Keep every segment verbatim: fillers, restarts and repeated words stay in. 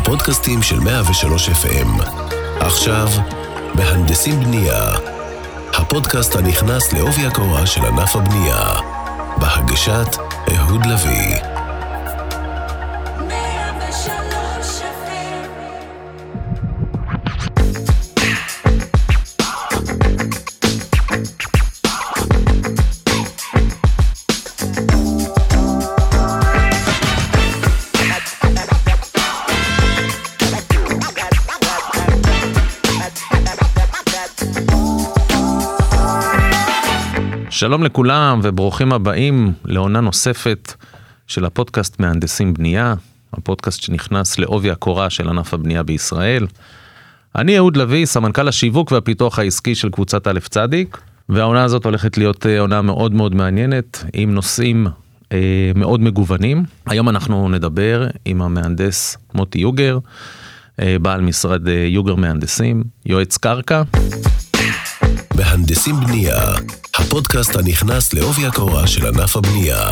הפודקאסטים של מאה ושלוש אף אם. עכשיו, מהנדסים בנייה. הפודקאסט הנכנס לעובי הקורה של ענף הבנייה. בהגשת אהוד לוי. שלום לכולם וברוכים הבאים לעונה נוספת של הפודקאסט מהנדסים בנייה, הפודקאסט שנכנס לעובי הקורה של ענף הבנייה בישראל. אני אהוד לוי, סמנכ"ל השיווק והפיתוח העסקי של קבוצת א' צדיק, והעונה הזאת הולכת להיות עונה מאוד מאוד מעניינת, עם נושאים אה, מאוד מגוונים. היום אנחנו נדבר עם המהנדס מוטי יוגר, אה, בעל משרד אה, יוגר מהנדסים, יועץ קרקע. מהנדסים בנייה, הפודקאסט הנכנס לעובי הקורה של ענף הבנייה.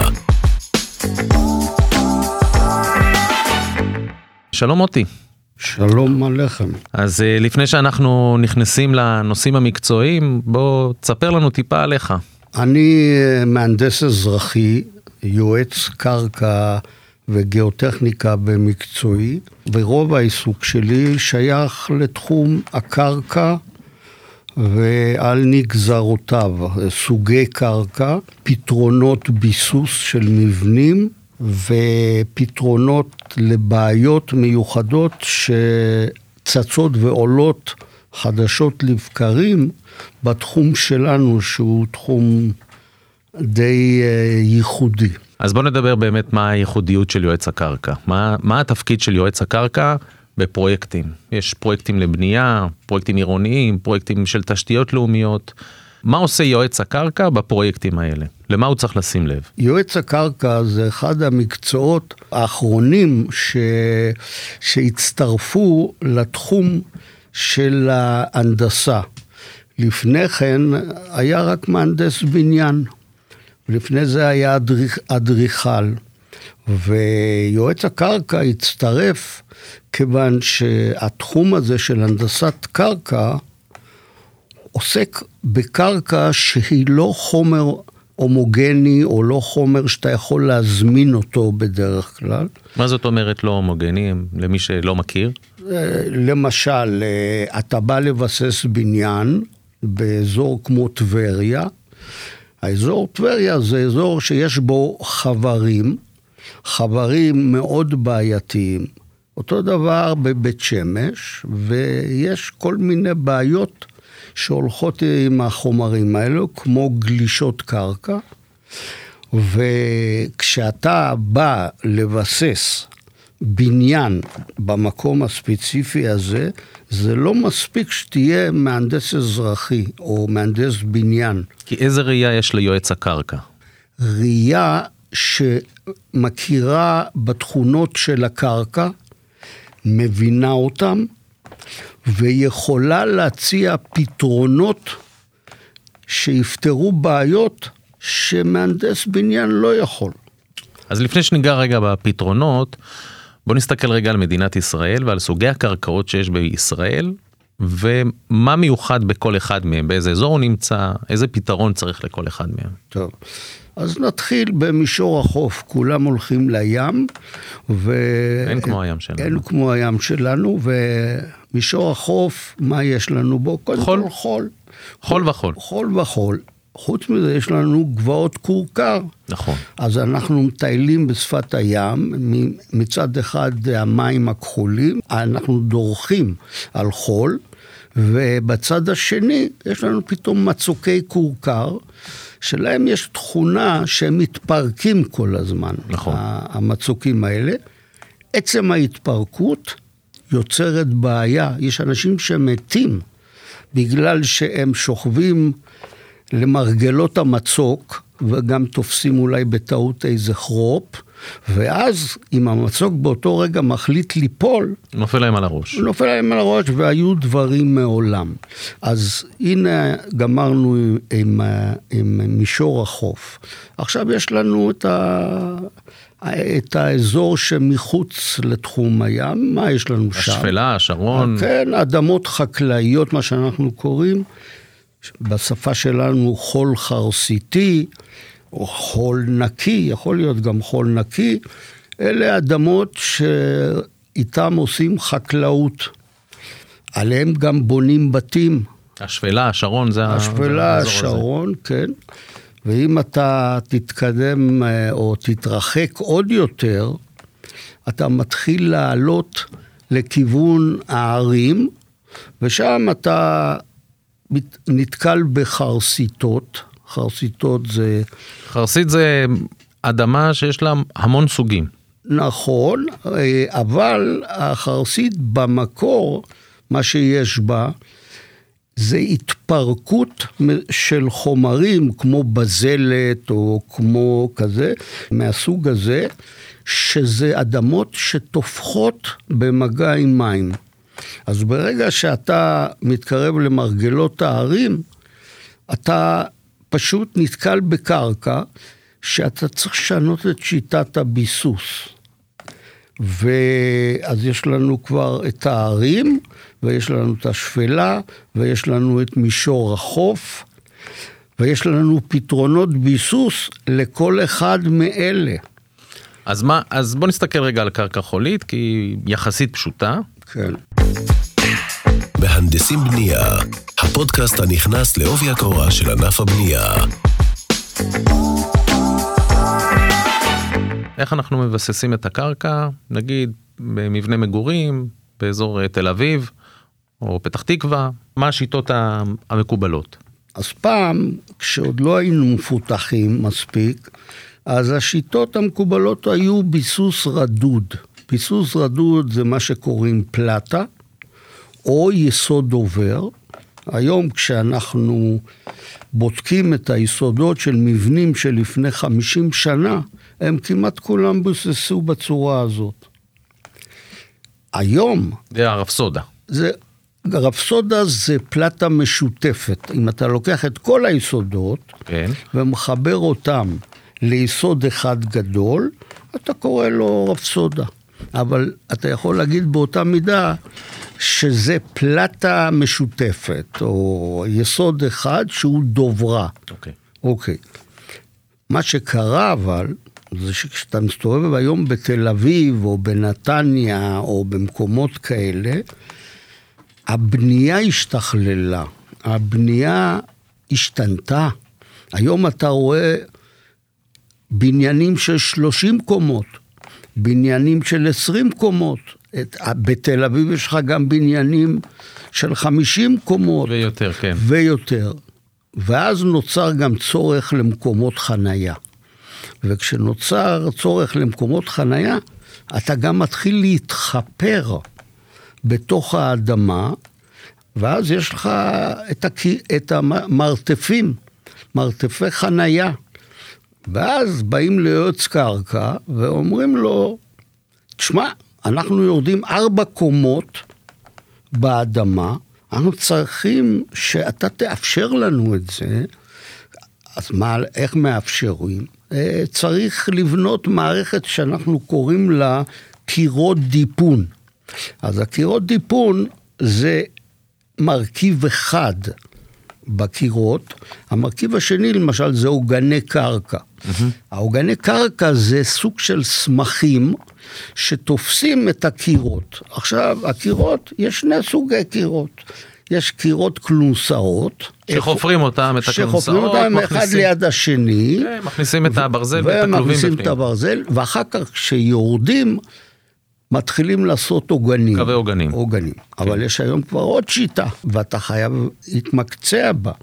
שלום מוטי. שלום עליכם. אז לפני שאנחנו נכנסים לנושאים המקצועיים, בוא תספר לנו טיפה עליך. אני מהנדס אזרחי, יועץ קרקע וגיאוטכניקה במקצועי, ורוב העיסוק שלי שייך לתחום הקרקע, ועל נגזרותיו, סוגי קרקע, פתרונות ביסוס של מבנים, ופתרונות לבעיות מיוחדות שצצות ועולות חדשות לבקרים, בתחום שלנו שהוא תחום די ייחודי. אז בוא נדבר באמת מה הייחודיות של יועץ הקרקע. מה, מה התפקיד של יועץ הקרקע? בפרויקטים. יש פרויקטים לבנייה, פרויקטים עירוניים, פרויקטים של תשתיות לאומיות. מה עושה יועץ הקרקע בפרויקטים האלה? למה הוא צריך לשים לב? יועץ הקרקע זה אחד המקצועות האחרונים ש... שהצטרפו לתחום של ההנדסה. לפני כן היה רק מהנדס בניין. לפני זה היה אדריכל. ויועץ הקרקע הצטרף כיוון שהתחום הזה של הנדסת קרקע עוסק בקרקע שהיא לא חומר הומוגני או לא חומר שאתה יכול להזמין אותו בדרך כלל. מה זאת אומרת לא הומוגני למי שלא מכיר? למשל, אתה בא לבסס בניין באזור כמו טבריה. האזור טבריה זה אזור שיש בו חברים, חברים מאוד בעייתיים. אותו דבר בבית שמש, ויש כל מיני בעיות שהולכות עם החומרים האלו, כמו גלישות קרקע, וכשאתה בא לבסס בניין במקום הספציפי הזה, זה לא מספיק שתהיה מהנדס אזרחי או מהנדס בניין. כי איזה ראייה יש ליועץ הקרקע? ראייה שמכירה בתכונות של הקרקע, מבינה אותם, ויכולה להציע פתרונות שיפתרו בעיות שמהנדס בניין לא יכול. אז לפני שניגע רגע בפתרונות, בוא נסתכל רגע על מדינת ישראל ועל סוגי הקרקעות שיש בישראל, ומה מיוחד בכל אחד מהם, באיזה אזור הוא נמצא, איזה פתרון צריך לכל אחד מהם. טוב, אז נתחיל במישור החוף, כולם הולכים לים, ו... אין כמו הים שלנו. אין כמו הים שלנו, ומישור החוף, מה יש לנו בו? חול. חול. חול וחול. חול וחול. חוץ מזה יש לנו גבעות קורקר. נכון. אז אנחנו מטיילים בשפת הים, מצד אחד המים הכחולים, אנחנו דורכים על חול, ובצד השני יש לנו פתאום מצוקי קורקר, שלהם יש תכונה שהם מתפרקים כל הזמן. נכון. המצוקים האלה. עצם ההתפרקות יוצרת בעיה. יש אנשים שמתים בגלל שהם שוכבים למרגלות המצוק, וגם תופסים אולי בטעות איזה חרופ, ואז אם המצוק באותו רגע מחליט ליפול, נופל להם על הראש. נופל להם על הראש, והיו דברים מעולם. אז הנה גמרנו עם, עם, עם מישור החוף. עכשיו יש לנו את את האזור שמחוץ לתחום הים, מה יש לנו שם? השפלה, השרון. כן, אדמות חקלאיות, מה שאנחנו קוראים, בשפה שלנו חול חרסיתי, או חול נקי, יכול להיות גם חול נקי, אלה אדמות שאיתם עושים חקלאות, עליהם גם בונים בתים. השפלה, השרון, זה השפלה, השרון, כן. ואם אתה תתקדם או תתרחק עוד יותר, אתה מתחיל לעלות לכיוון הערים, ושם אתה נתקל בחרסיתות. חרסיתות זה... חרסית זה אדמה שיש לה המון סוגים. נכון, אבל החרסית במקור, מה שיש בה, זה התפרקות של חומרים כמו בזלת או כמו כזה, מהסוג הזה, שזה אדמות שתופחות במגע עם מים. אז ברגע שאתה מתקרב למרגלות הערים, אתה פשוט נתקל בקרקע שאתה צריך לשנות את שיטת הביסוס. ואז יש לנו כבר את הערים, ויש לנו את השפלה, ויש לנו את מישור החוף, ויש לנו פתרונות ביסוס לכל אחד מאלה. אז מה, אז בוא נסתכל רגע על קרקע חולית, כי היא יחסית פשוטה. כן. מהנדסים בנייה, הפודקאסט הנכנס לעובי הקורה של ענף הבנייה. איך אנחנו מבססים את הקרקע? נגיד במבנה מגורים, באזור תל אביב, או פתח תקווה, מה השיטות המקובלות? אז פעם, כשעוד לא היינו מפותחים מספיק, אז השיטות המקובלות היו ביסוס רדוד. ביסוס רדוד זה מה שקוראים פלטה, או יסוד עובר. היום כשאנחנו בודקים את היסודות של מבנים שלפני חמישים שנה, הם כמעט כולם בוססו בצורה הזאת. היום... זה הרפסודה. זה, הרפסודה זה פלטה משותפת. אם אתה לוקח את כל היסודות, כן. ומחבר אותם ליסוד אחד גדול, אתה קורא לו רפסודה. אבל אתה יכול להגיד באותה מידה, שזה פלטה משותפת, או יסוד אחד שהוא דוברה. אוקיי. אוקיי. מה שקרה אבל, זה שכשאתה מסתובב היום בתל אביב, או בנתניה, או במקומות כאלה, הבנייה השתכללה, הבנייה השתנתה. היום אתה רואה בניינים של שלושים קומות, בניינים של עשרים קומות, את, בתל אביב יש לך גם בניינים של חמישים קומות. ויותר, כן. ויותר. ואז נוצר גם צורך למקומות חנייה. וכשנוצר צורך למקומות חנייה, אתה גם מתחיל להתחפר בתוך האדמה, ואז יש לך את, הכ... את המרתפים, מרתפי חנייה. ואז באים ליועץ קרקע ואומרים לו, תשמע, אנחנו יורדים ארבע קומות באדמה, אנחנו צריכים שאתה תאפשר לנו את זה. אז מה, איך מאפשרים? צריך לבנות מערכת שאנחנו קוראים לה קירות דיפון. אז הקירות דיפון זה מרכיב אחד בקירות, המרכיב השני למשל זה עוגני קרקע. Mm-hmm. העוגני קרקע זה סוג של סמכים שתופסים את הקירות. עכשיו, הקירות, יש שני סוגי קירות. יש קירות קלונסאות. שחופרים אותם, את הקלונסאות. שחופרים אותם אחד ליד השני. כן, מכניסים את הברזל ואת הכלובים בפנים. ומכניסים את הברזל, ואחר כך כשיורדים, מתחילים לעשות עוגנים. קווי עוגנים. עוגנים. כן. אבל יש היום כבר עוד שיטה, ואתה חייב להתמקצע בה.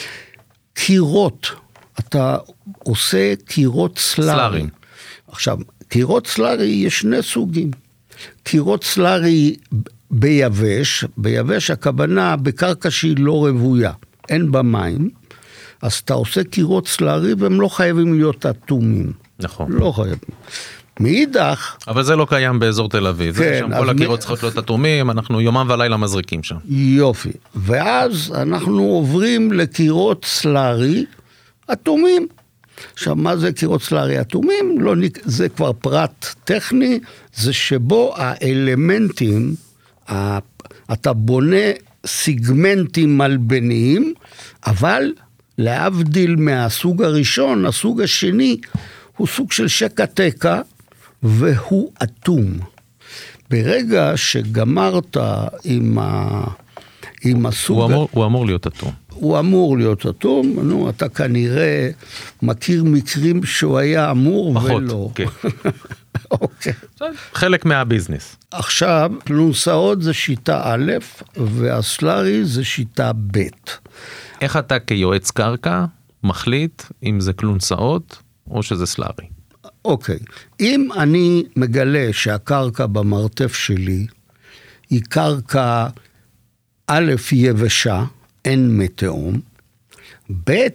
קירות, אתה עושה קירות סלארי. סלארי. עכשיו, קירות סלארי יש שני סוגים. קירות סלארי ביבש, ביבש הכוונה בקרקע שהיא לא רבויה, אין בה מים, אז אתה עושה קירות סלארי והם לא חייבים להיות אטומים. נכון. לא חייבים. מאידך... אבל זה לא קיים באזור תל אביב. כן. שם כל הקירות מ... צריכות להיות אטומים, אנחנו יומם ולילה מזריקים שם. יופי. ואז אנחנו עוברים לקירות סלארי אטומים. עכשיו, מה זה קירות סלארי אטומים? לא, זה כבר פרט טכני, זה שבו האלמנטים, אתה בונה סיגמנטים מלבניים, אבל להבדיל מהסוג הראשון, הסוג השני הוא סוג של שקע-תקע, והוא אטום. ברגע שגמרת עם, ה... עם הסוג... הוא אמור, הוא אמור להיות אטום. הוא אמור להיות אטום, נו, אתה כנראה מכיר מקרים שהוא היה אמור פחות, ולא. כן. אוקיי. חלק מהביזנס. עכשיו, כלונסאות זה שיטה א', והסלארי זה שיטה ב'. איך אתה כיועץ קרקע מחליט אם זה כלונסאות או שזה סלארי? אוקיי. אם אני מגלה שהקרקע במרתף שלי היא קרקע א' יבשה, אין מתאום, ב'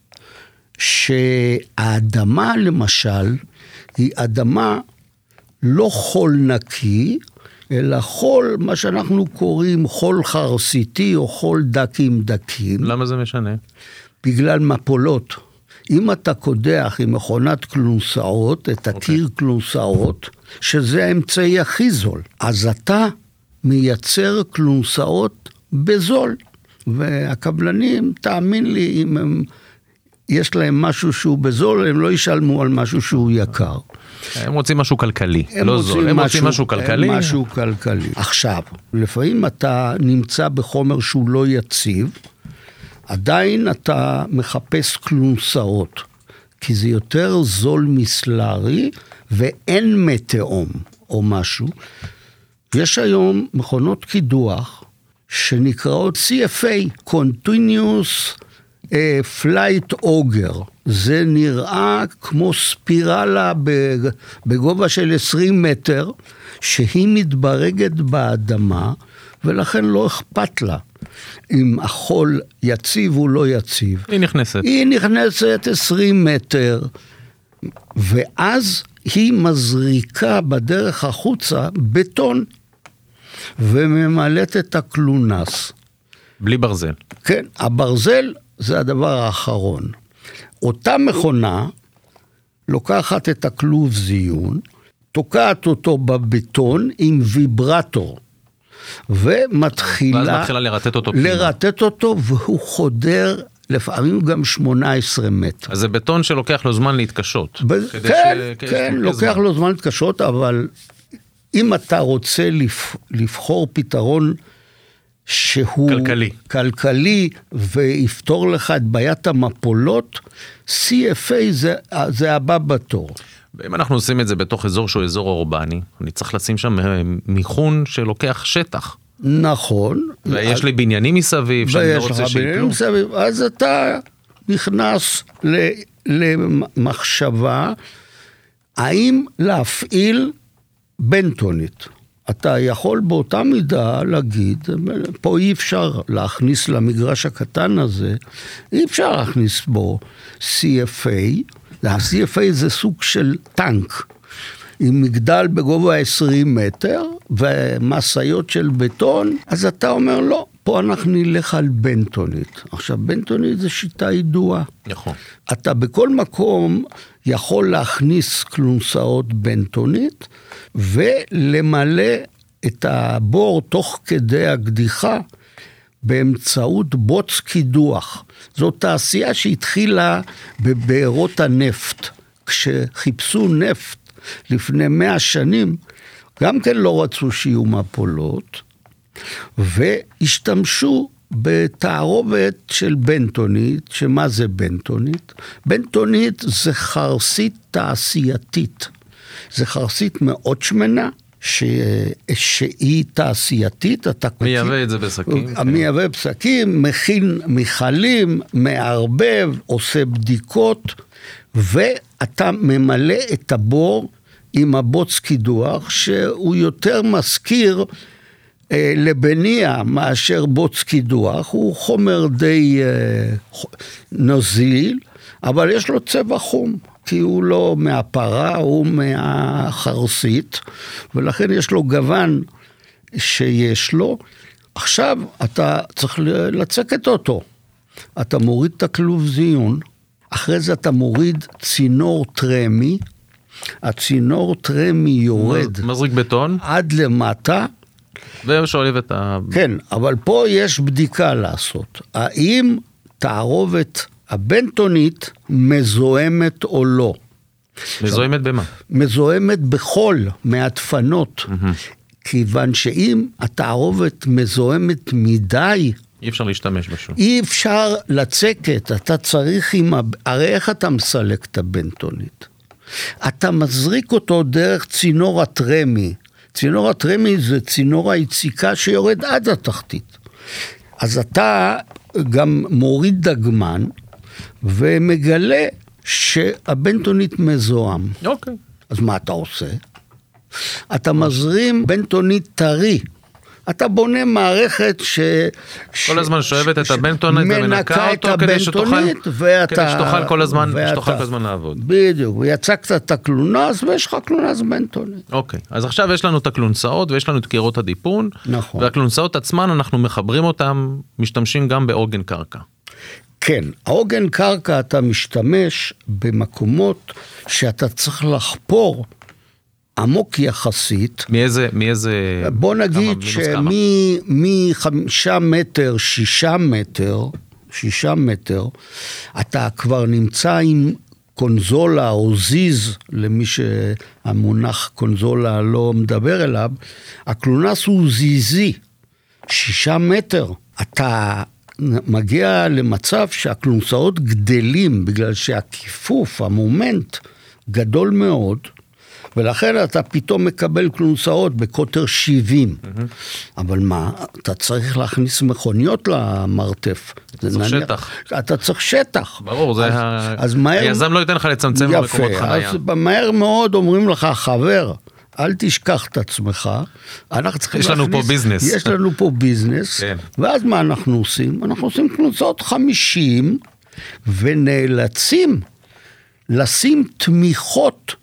שהאדמה למשל היא אדמה לא חול נקי, אלא חול, מה שאנחנו קוראים חול חרסיתי או חול דקים דקים. למה זה משנה? בגלל מפולות. אם אתה קודח עם מכונת כלונסאות, את הקיר okay. כלונסאות, שזה האמצעי הכי זול, אז אתה מייצר כלונסאות בזול. והקבלנים, תאמין לי, אם הם, יש להם משהו שהוא בזול, הם לא ישלמו על משהו שהוא יקר. הם רוצים משהו כלכלי, הם לא רוצים זול, הם משהו, רוצים משהו כלכלי. משהו כלכלי. עכשיו, לפעמים אתה נמצא בחומר שהוא לא יציב, עדיין אתה מחפש כלונסאות, כי זה יותר זול מסלארי, ואין מתאום או משהו. יש היום מכונות קידוח, שנקראות סי אף איי, Continuous Flight Auger. זה נראה כמו ספירלה בגובה של עשרים מטר, שהיא מתברגת באדמה, ולכן לא אכפת לה. אם החול יציב או לא יציב. היא נכנסת. היא נכנסת עשרים מטר, ואז היא מזריקה בדרך החוצה בטון, וממלאת את הקלונס. בלי ברזל. כן, הברזל זה הדבר האחרון. אותה מכונה לוקחת את הכלוב זיון, תוקעת אותו בבטון עם ויברטור, ומתחילה... ואז מתחילה לרטט אותו. לרטט אותו, והוא חודר לפעמים גם שמונה עשרה מטר. אז זה בטון שלוקח לו זמן להתקשות. ב- כן, ש... כן, לוקח זמן. לו זמן להתקשות, אבל אם אתה רוצה לבחור פתרון שהוא כלכלי, כלכלי ויפתור לך את בעיית המפולות, סי אף איי זה, זה הבא בתור. ואם אנחנו עושים את זה בתוך אזור שהוא אזור אורבני, אני צריך לשים שם מיכון שלוקח שטח. נכון. ויש לי בניינים מסביב, שאני לא רוצה שיפלו. מסביב, אז אתה נכנס למחשבה, האם להפעיל בנטונית. אתה יכול באותה מידה להגיד, פה אי אפשר להכניס למגרש הקטן הזה, אי אפשר להכניס בו סי אף איי, ה-סי אף איי זה סוג של טנק, עם מגדל בגובה עשרים מטר, ומסעיות של בטון, אז אתה אומר לא, פה אנחנו נלך על בנטונית. עכשיו, בנטונית זה שיטה ידועה. נכון. אתה בכל מקום יכול להכניס כלונסאות בנטונית, ולמלא את הבור תוך כדי הקדיחה, באמצעות בוץ קידוח. זאת תעשייה שהתחילה בבארות הנפט. כשחיפשו נפט לפני מאה שנים, גם כן לא רצו שיהיו מפולות, והשתמשו בתערובת של בנטונית, שמה זה בנטונית? בנטונית זה חרסית תעשייתית. זה חרסית מאוד שמנה, ש... שהיא תעשייתית. אתה מייבא את זה בשקים. מייבא בשקים, מכין מיכלים, מערבב, עושה בדיקות, ואתה ממלא את הבור עם הבוץ קידוח, שהוא יותר מזכיר אה, לבניה מאשר בוץ קידוח, הוא חומר די אה, נוזיל, אבל יש לו צבע חום, כי הוא לא מהפרה, הוא מהחרסית, ולכן יש לו גוון שיש לו. עכשיו אתה צריך לצקת אותו, אתה מוריד את הכלוב זיון, אחרי זה אתה מוריד צינור טרמי, הצינור טרמי יורד. מזריק בטון. עד למטה. ושואלים את ה... כן, אבל פה יש בדיקה לעשות. האם תערובת הבנטונית מזוהמת או לא? מזוהמת במה? מזוהמת בחול, מהדפנות. כיוון שאם התערובת מזוהמת מדי, אי אפשר להשתמש בשום. אי אפשר לצקת, אתה צריך עם... הרי איך אתה מסלק את הבנטונית? אתה מזריק אותו דרך צינור הטרמי. צינור הטרמי זה צינור היציקה שיורד עד התחתית. אז אתה גם מוריד דגמן, ומגלה שהבנטונית מזוהם. אוקיי. אז מה אתה עושה? אתה מזרים בנטונית טרי. אתה בונה מערכת ש... כל הזמן שואבת את הבנטונית ומנקה אותו כדי שתוכל כל הזמן לעבוד. בדיוק, ויצקת את הקלונס ויש לך קלונס בנטונית. אוקיי, אז עכשיו יש לנו את הקלונסאות ויש לנו את קירות הדיפון. נכון. והקלונסאות עצמן אנחנו מחברים אותם, משתמשים גם בעוגן קרקע. כן, העוגן קרקע אתה משתמש במקומות שאתה צריך לחפור עמוק יחסית. מאיזה, מאיזה... בוא נגיד שמחמישה מטר, שישה מטר, שישה מטר, אתה כבר נמצא עם קונזולה או זיז, למי שהמונח קונזולה לא מדבר אליו, הקלונס הוא זיזי, שישה מטר. אתה מגיע למצב שהקלונסאות גדלים, בגלל שהכיפוף, המומנט, גדול מאוד, ולכן אתה פתאום מקבל קלונסאות בקוטר שבעים. Mm-hmm. אבל מה? אתה צריך להכניס מכוניות למרתף. צריך נניח, שטח. אתה צריך שטח. ברור, אז, זה ה... אז מהר... היזם לא ייתן לך לצמצם יפה, במקומות חנייה. אז מהר מאוד אומרים לך, חבר, אל תשכח את עצמך. אנחנו צריכים יש להכניס... לנו פה ביזנס. יש לנו פה ביזנס. כן. ואז מה אנחנו עושים? אנחנו עושים קלונסאות חמישים, ונאלצים לשים תמיכות,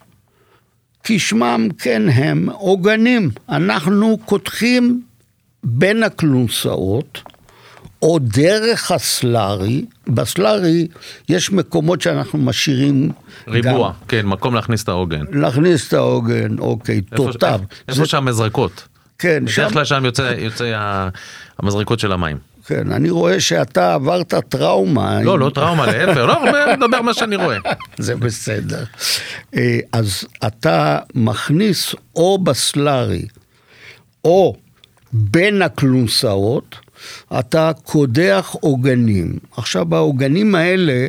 כשמם כן הם עוגנים. אנחנו כותכים בין הקלונסאות, או דרך הסלרי. בסלרי יש מקומות שאנחנו משאירים ריבוע, גם, כן, מקום להכניס את העוגן. להכניס את העוגן, אוקיי, תותב. איפה זה... שם מזרקות? כן. בדרך כלל שם יוצא, יוצא המזרקות של המים. כן, אני רואה שאתה עברת טראומה. לא, לא טראומה, להפך, לא, מדבר מה שאני רואה. זה בסדר. אז אתה מכניס או בסלרי, או בין הקלונסאות, אתה קודח עוגנים. עכשיו, העוגנים האלה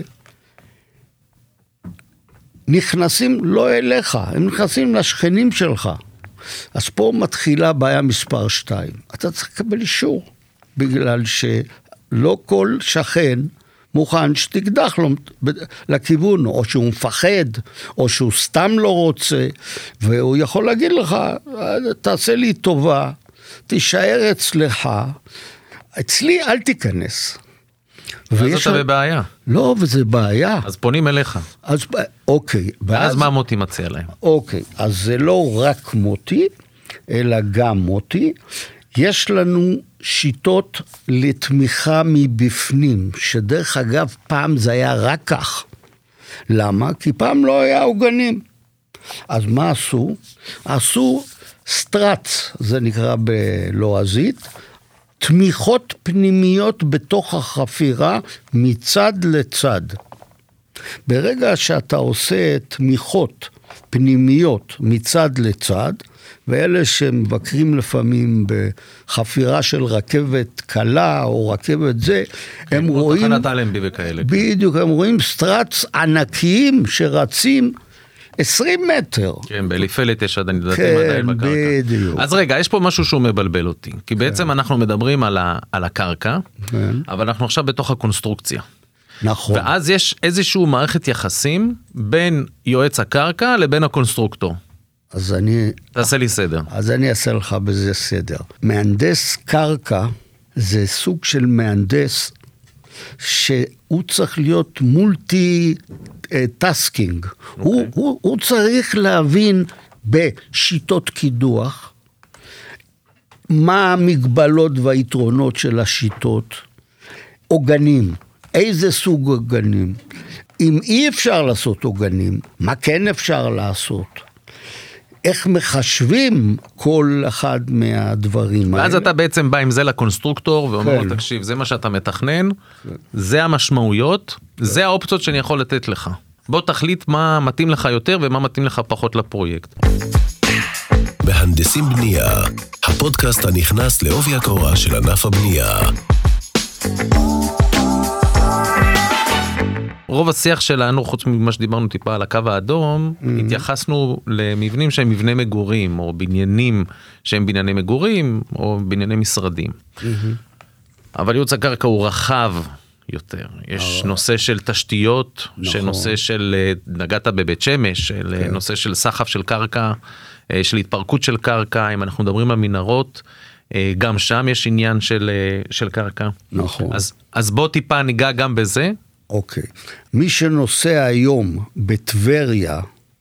נכנסים לא אליך, הם נכנסים לשכנים שלך. אז פה מתחילה בעיה מספר שתיים. אתה צריך לקבל אישור. בגלל שלא כל שכן מוכן שתקדח לו לכיוון, או שהוא מפחד, או שהוא סתם לא רוצה, והוא יכול להגיד לך, תעשה לי טובה, תישאר אצלך, אצלי אל תיכנס. אז אתה בבעיה. לא, וזה בעיה. אז פונים אליך. אז אוקיי. ואז מה מוטי מציע להם? אוקיי, אז זה לא רק מוטי, אלא גם מוטי. יש לנו שיטות לתמיכה מבפנים, שדרך אגב פעם זה היה רק כך. למה? כי פעם לא היה עוגנים. אז מה עשו? עשו סטרץ, זה נקרא בלועזית, תמיכות פנימיות בתוך החפירה מצד לצד. ברגע שאתה עושה תמיכות פנימיות מצד לצד, ואלה שמבקרים לפעמים בחפירה של רכבת קלה או רכבת זה, הם רואים... תחנת אלנבי וכאלה. בדיוק, הם רואים סטרץ ענקיים שרצים עשרים מטר. כן, באליפלט יש עדיין דעתי מדעים בקרקע. כן, בדיוק. אז רגע, יש פה משהו שהוא מבלבל אותי, כי בעצם אנחנו מדברים על, ה, על הקרקע, אבל אנחנו עכשיו בתוך הקונסטרוקציה. נכון. ואז יש איזשהו מערכת יחסים בין יועץ הקרקע לבין הקונסטרוקטור. אז אני... תעשה לי סדר. אז אני אעשה לך בזה סדר. מהנדס קרקע זה סוג של מהנדס שהוא צריך להיות מולטי טסקינג. Okay. הוא, הוא, הוא צריך להבין בשיטות קידוח, מה המגבלות והיתרונות של השיטות, עוגנים, איזה סוג עוגנים, אם אי אפשר לעשות עוגנים, מה כן אפשר לעשות? איך מחשבים כל אחד מהדברים האלה? ואז אתה בעצם בא עם זה לקונסטרוקטור, ואומר כן. לו, תקשיב, זה מה שאתה מתכנן, זה המשמעויות, זה האופציות שאני יכול לתת לך. בוא תחליט מה מתאים לך יותר, ומה מתאים לך פחות לפרויקט. מהנדסים בנייה, הפודקאסט הנכנס לעובי הקורה של ענף הבנייה. רוב השיח שלנו, חוץ ממה שדיברנו טיפה על הקו האדום, mm-hmm. התייחסנו למבנים שהם מבני מגורים, או בניינים שהם בנייני מגורים, או בנייני משרדים. Mm-hmm. אבל ייעוץ הקרקע הוא רחב יותר. יש oh. נושא של תשתיות, נכון. שנושא של, נגעת בבית שמש, של okay. נושא של סחף של קרקע, של התפרקות של קרקע, אם אנחנו מדברים על מנהרות, גם שם יש עניין של, של קרקע. נכון. אז, אז בוא טיפה ניגע גם בזה. אוקיי. מי שנוסע היום בטבריה,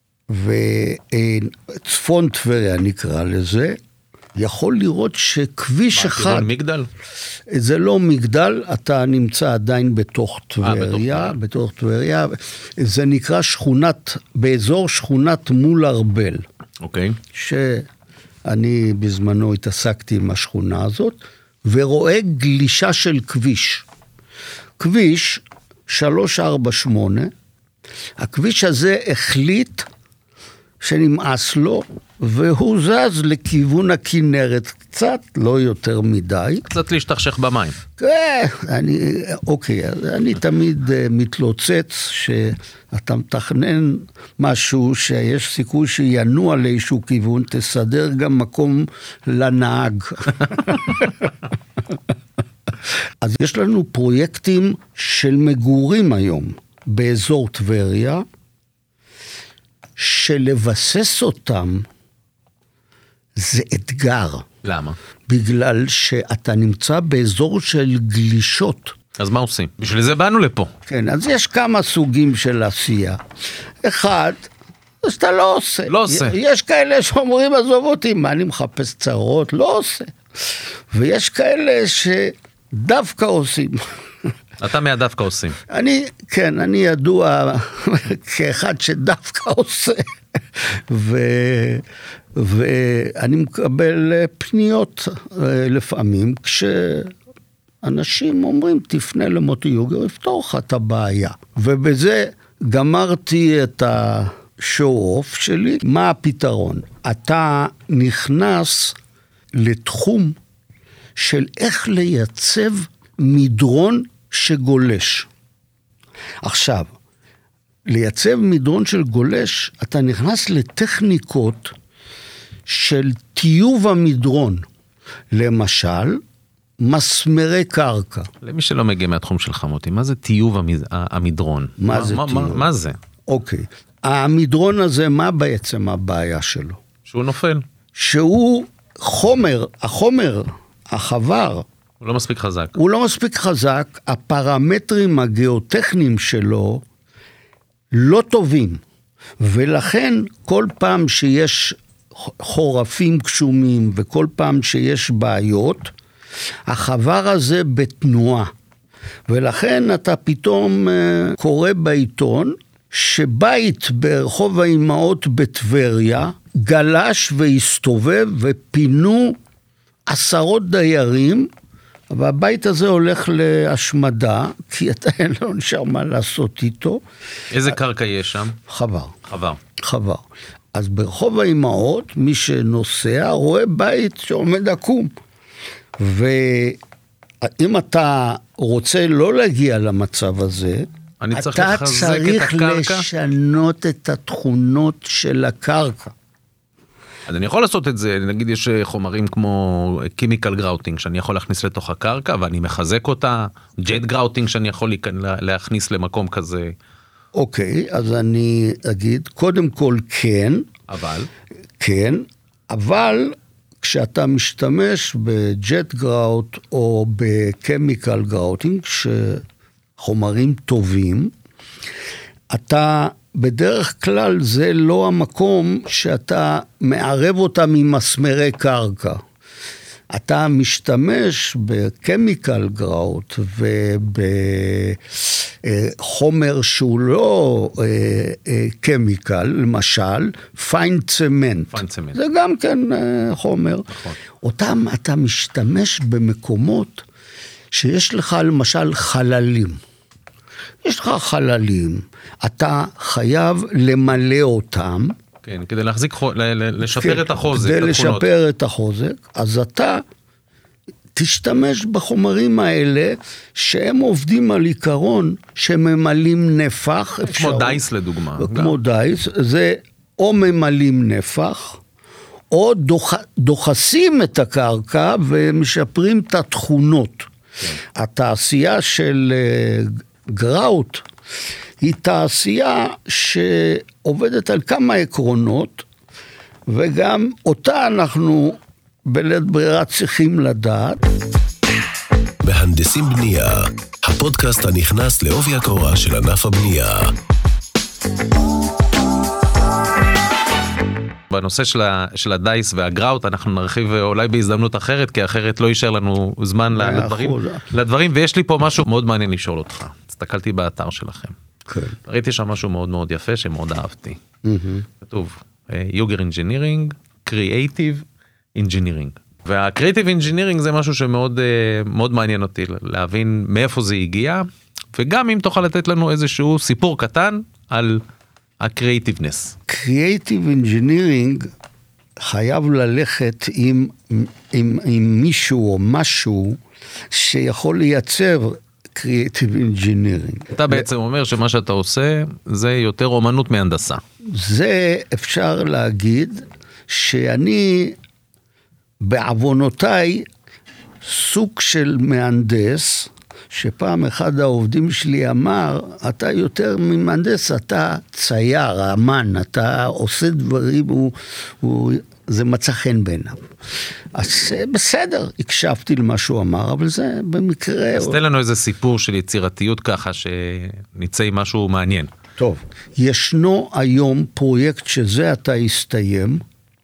וצפון טבריה נקרא לזה, יכול לראות שכביש אחד... מה, מגדל? זה לא מגדל, אתה נמצא עדיין בתוך טבריה, 아, בתוך טבריה, זה נקרא שכונת, באזור שכונת מול ארבל. אוקיי. שאני בזמנו התעסקתי עם השכונה הזאת, ורואה גלישה של כביש. כביש שלוש ארבע שמונה, הכביש הזה החליט שנמאס לו, והוא זז לכיוון הכנרת, קצת, לא יותר מדי. קצת להשתכשך במים. כן, אני, אוקיי, אני תמיד מתלוצץ שאתה מתכנן משהו שיש סיכוי שינוע לאיזשהו כיוון, תסדר גם מקום לנהג. אז יש לנו פרויקטים של מגורים היום באזור טבריה, שלבסס אותם זה אתגר. למה? בגלל שאתה נמצא באזור של גלישות. אז מה עושים? בשביל זה באנו לפה. כן, אז יש כמה סוגים של עשייה. אחד, אז אתה לא עושה. לא עושה. יש כאלה שאומרים, עזוב אותי, מה אני מחפש צרות? לא עושה. ויש כאלה שדווקא עושים. אתה מהדווקא עושים. אני, כן, אני ידוע כאחד שדווקא עושה. ו... ואני מקבל פניות לפעמים, כשאנשים אומרים, תפנה למוטי יוגב, הוא יפתור לך את הבעיה. ובזה גמרתי את השואו-אוף שלי. מה הפתרון? אתה נכנס לתחום של איך לייצב מדרון שגולש. עכשיו, לייצב מדרון של גולש, אתה נכנס לטכניקות של טיוב המדרון. למשל, מסמרי קרקע. למי שלא מגיע מהתחום של חמותי, מה זה טיוב המדרון? מה זה מה, טיוב? מה, מה זה? אוקיי. המדרון הזה, מה בעצם הבעיה שלו? שהוא נופל. שהוא חומר, החומר, החבר, הוא לא מספיק חזק. הוא לא מספיק חזק, הפרמטרים הגיאוטכניים שלו לא טובים, ולכן כל פעם שיש חורפים קשומים, וכל פעם שיש בעיות, החבר הזה בתנועה, ולכן אתה פתאום קורא בעיתון, שבית ברחוב האימהות בטבריה, גלש והסתובב, ופינו עשרות דיירים, והבית הזה הולך להשמדה, כי אתה אין לו נשאר מה לעשות איתו. איזה קרקע יש שם? חבר. חבר. חבר. אז ברחוב האימהות, מי שנוסע, רואה בית שעומד עקום. ואם אתה רוצה לא להגיע למצב הזה, אני צריך אתה לחזק צריך את הקרקע? לשנות את התכונות של הקרקע. אז אני יכול לעשות את זה, נגיד יש חומרים כמו chemical grouting, שאני יכול להכניס לתוך הקרקע, ואני מחזק אותה, jet grouting שאני יכול להכניס למקום כזה. אוקיי, אז אני אגיד, קודם כל כן. אבל? כן, אבל כשאתה משתמש בג'ט גראוט או בקמיקל גראוטינג, שחומרים טובים, אתה בדרך כלל זה לא המקום שאתה מערב אותם עם מסמרי קרקע. אתה משתמש בקמיקל גראוט ובחומר שהוא לא קמיקל, למשל פיין צמנט, זה גם כן חומר. אותם אתה משתמש במקומות שיש לך למשל חללים. יש לך חללים, אתה חייב למלא אותם. כן, כדי להחזיק, לשפר את החוזק. כדי לשפר את החוזק, אז אתה תשתמש בחומרים האלה, שהם עובדים על עיקרון, שממלאים נפח. כמו דייס לדוגמה. כמו דייס, זה או ממלאים נפח, או דוחסים את הקרקע, ומשפרים את התכונות. התעשייה של גראוט, היא תעשייה שעובדת על כמה עקרונות, וגם אותה אנחנו בלית ברירה צריכים לדעת. מהנדסים בנייה, הפודקאסט הנכנס לעובי הקורה של ענף הבנייה. בנושא של, ה, של הדייס והגראוט, אנחנו נרחיב אולי בהזדמנות אחרת, כי אחרת לא יישאר לנו זמן לדברים, לדברים, ויש לי פה משהו מאוד מעניין לשאול אותך. הסתכלתי באתר שלכם. כן. ראיתי שם משהו מאוד מאוד יפה, שמאוד אהבתי. כתוב, יוגר אינג'ינירינג, קריאייטיב אינג'ינירינג. והקריאייטיב אינג'ינירינג זה משהו שמאוד מאוד מעניין אותי, להבין מאיפה זה הגיע, וגם אם תוכל לתת לנו איזשהו סיפור קטן על הקריאייטיבנס. קריאייטיב אינג'ינירינג חייב ללכת עם, עם, עם מישהו או משהו שיכול לייצר קריאייטיב אינג'ינירינג. אתה בעצם אומר שמה שאתה עושה זה יותר אומנות מהנדסה. זה אפשר להגיד שאני בעוונותיי סוג של מהנדס, שפעם אחד העובדים שלי אמר, אתה יותר ממהנדס, אתה צייר, אמן, אתה עושה דברים, הוא, הוא, זה מצא חן בעיניו. אז בסדר, הקשבתי למה שהוא אמר, אבל זה במקרה... אז תן לנו איזה סיפור של יצירתיות ככה, שניצא עם משהו מעניין. טוב, ישנו היום פרויקט שזה אתה הסתיים,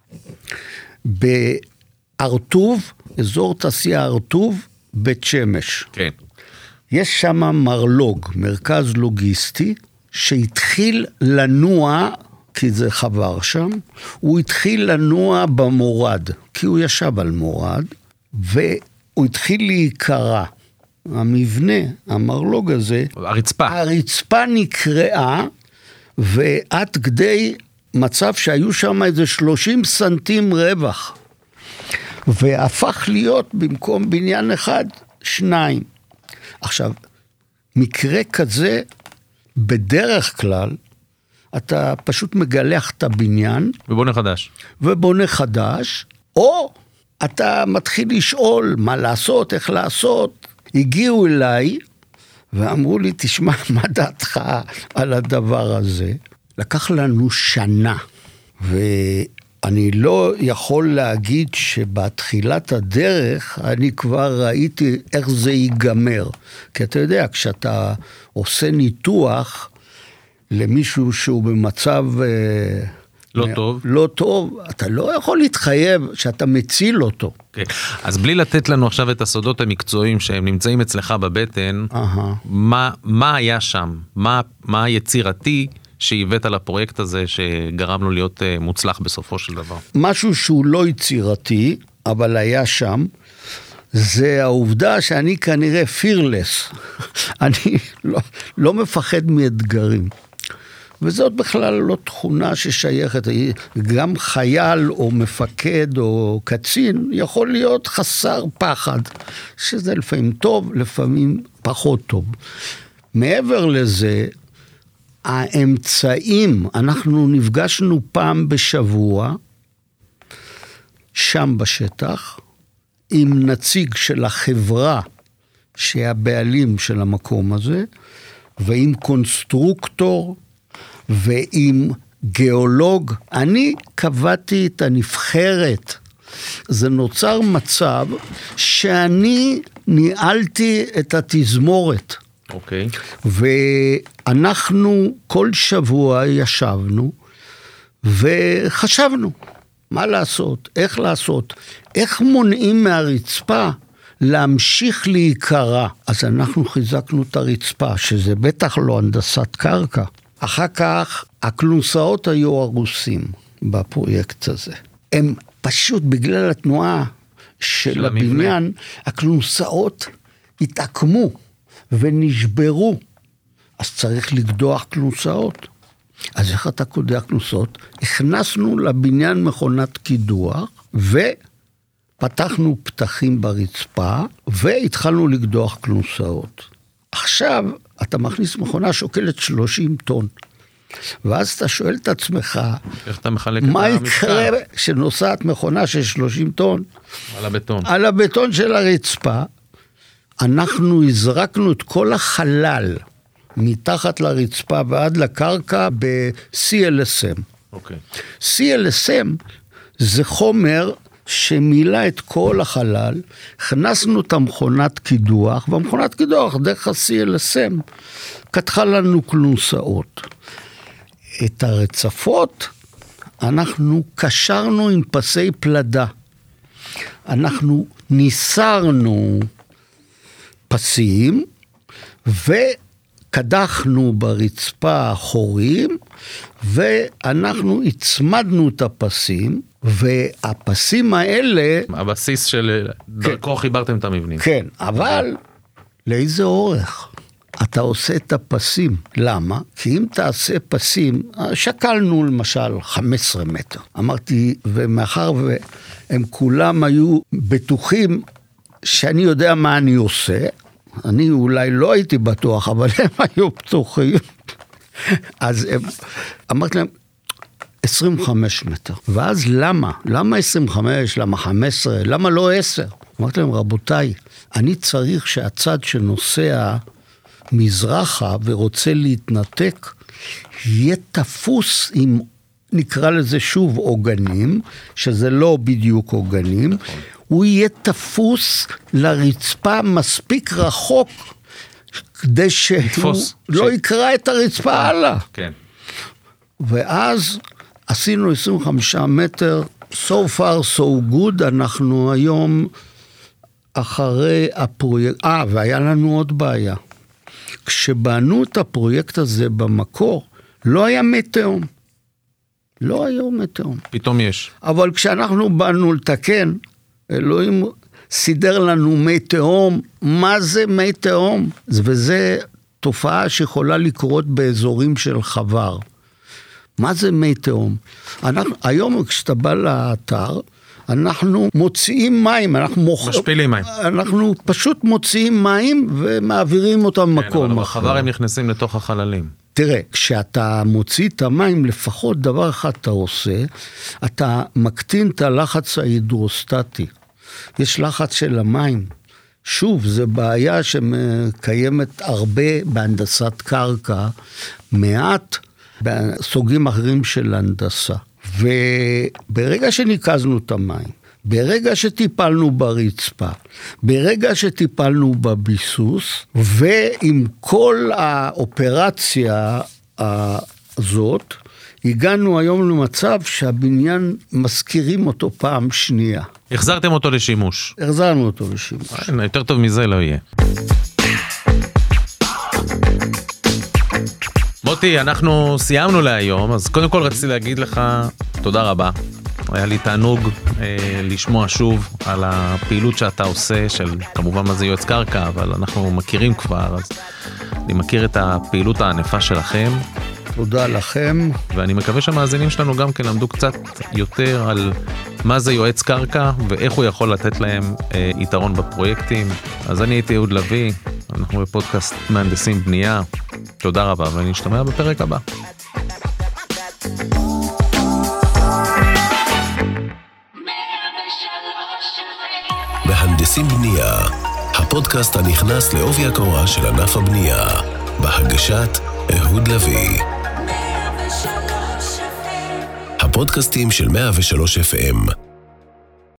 בארטוב, אזור תעשייה ארטוב, בית שמש. כן. יש שם מרלוג, מרכז לוגיסטי, שהתחיל לנוע, כי זה חבר שם, הוא התחיל לנוע במורד, כי הוא ישב על מורד, והוא התחיל להיקרא. המבנה, המרלוג הזה, הרצפה. הרצפה נקראה, ועד כדי מצב שהיו שם איזה שלושים סנטים רווח, והפך להיות במקום בניין אחד, שניים. עכשיו, מקרה כזה, בדרך כלל, אתה פשוט מגלח את הבניין. ובונה חדש. ובונה חדש, או אתה מתחיל לשאול מה לעשות, איך לעשות. הגיעו אליי, ואמרו לי, תשמע, מה דעתך על הדבר הזה? לקח לנו שנה, ואני לא יכול להגיד שבתחילת הדרך, אני כבר ראיתי איך זה ייגמר. כי אתה יודע, כשאתה עושה ניתוח למישהו שהוא במצב לא טוב, לא טוב, אתה לא יכול להתחייב שאתה מציל אותו. Okay. אז בלי לתת לנו עכשיו את הסודות המקצועיים שהם נמצאים אצלך בבטן, uh-huh. מה, מה היה שם? מה, מה היצירתי שהבאת על הפרויקט הזה שגרם לו להיות uh, מוצלח בסופו של דבר? משהו שהוא לא יצירתי, אבל היה שם, זה העובדה שאני כנראה פירלס. אני לא, לא מפחד מאתגרים. וזאת בכלל לא תכונה ששייכת, גם חייל או מפקד או קצין יכול להיות חסר פחד, שזה לפעמים טוב, לפעמים פחות טוב. מעבר לזה, האמצעים, אנחנו נפגשנו פעם בשבוע, שם בשטח, עם נציג של החברה, שהבעלים של המקום הזה, ועם קונסטרוקטור, ועם גיאולוג. אני קבעתי את הנבחרת. זה נוצר מצב שאני ניהלתי את התזמורת. אוקיי. ואנחנו כל שבוע ישבנו וחשבנו מה לעשות, איך לעשות, איך מונעים מהרצפה להמשיך להיקרא. אז אנחנו חיזקנו את הרצפה, שזה בטח לא הנדסת קרקע. אחר כך הכלונסאות היו הרוסים בפרויקט הזה. הם פשוט בגלל התנועה של, של הבניין, המבנה. הכלונסאות התעקמו ונשברו. אז צריך לקדוח כלונסאות. אז איך אתה קודח כלונסאות? הכנסנו לבניין מכונת קידוח, ופתחנו פתחים ברצפה, והתחלנו לקדוח כלונסאות. עכשיו, אתה מכניס מכונה שוקלת שלושים טון, ואז אתה שואל את עצמך, איך אתה מחלק מה יקרה שנוסעת מכונה של שלושים טון? על הבטון. על הבטון של הרצפה, אנחנו הזרקנו את כל החלל, מתחת לרצפה ועד לקרקע ב-סי אל אס אם. אוקיי. סי אל אס אם זה חומר שמילא את כל החלל, הכנסנו את המכונת קידוח, והמכונת קידוח דרך ה-סי אל אס אם קטחה לנו כלונסאות. את הרצפות אנחנו קשרנו עם פסי פלדה. אנחנו ניסרנו פסים, וקדחנו ברצפה האחוריים, ואנחנו הצמדנו את הפסים, והפסים האלה... הבסיס של דרכו כן, חיברתם את המבנים. כן, אבל לאיזה אורך? אתה עושה את הפסים. למה? כי אם תעשה פסים, שקלנו למשל חמישה עשר מטר. אמרתי, ומאחר והם כולם היו בטוחים שאני יודע מה אני עושה, אני אולי לא הייתי בטוח, אבל הם היו פתוחים. אז הם, אמרתי להם, עשרים וחמישה מטר. ואז למה? למה עשרים וחמש? למה חמש עשרה? למה לא עשר? אמרתי להם, רבותיי, אני צריך שהצד שנוסע מזרחה ורוצה להתנתק, יהיה תפוס עם, נקרא לזה שוב עוגנים, שזה לא בדיוק עוגנים, נכון. הוא יהיה תפוס לרצפה מספיק רחוק, כדי שהוא לא יקרא את הרצפה הלאה. כן. ואז עשינו עשרים וחמישה מטר, so far so good, אנחנו היום אחרי הפרויקט, אה, והיה לנו עוד בעיה. כשבנו את הפרויקט הזה במקור, לא היה מי תהום. לא היה מי תהום. פתאום יש. אבל כשאנחנו באנו לתקן, אלוהים סידר לנו מי תהום. מה זה מי תהום? וזה תופעה שיכולה לקרות באזורים של חבר. מה זה מי תהום? אנחנו, היום כשאתה בא לאתר, אנחנו מוציאים מים, אנחנו מוכ... משפילים מים. אנחנו פשוט מוציאים מים ומעבירים אותם כן, מקום. אבל בחבר הם נכנסים לתוך החללים. תראה, כשאתה מוציא את המים, לפחות דבר אחד אתה עושה, אתה מקטין את הלחץ ההידרוסטטי. יש לחץ של המים. שוב, זו בעיה שקיימת הרבה בהנדסת קרקע, מעט בסוגים אחרים של הנדסה. וברגע שניקזנו את המים, ברגע שטיפלנו ברצפה, ברגע שטיפלנו בביסוס, ועם כל האופרציה הזאת, הגענו היום למצב שהבניין מזכירים אותו פעם שנייה. החזרתם אותו לשימוש. החזרנו אותו לשימוש. יותר טוב מזה לא יהיה. מוטי, אנחנו סיימנו להיום, אז קודם כל רציתי להגיד לך תודה רבה. היה לי תענוג אה, לשמוע שוב על הפעילות שאתה עושה, של כמובן מה זה יועץ קרקע, אבל אנחנו מכירים כבר, אז אני מכיר את הפעילות הענפה שלכם. תודה לכם. ואני מקווה שהמאזינים שלנו גם כן למדו קצת יותר על מה זה יועץ קרקע, ואיך הוא יכול לתת להם אה, יתרון בפרויקטים. אז אני הייתי אהוד לוי, אנחנו בפודקאסט מהנדסים בנייה. תודה רבה, ואני אשתמע בפרק הבא. מהנדסים בנייה, הפודקאסט הנכנס לעובי הקורה של ענף הבנייה, בהגשת אהוד לוי. הפודקאסטים של מאה ושלוש אף אם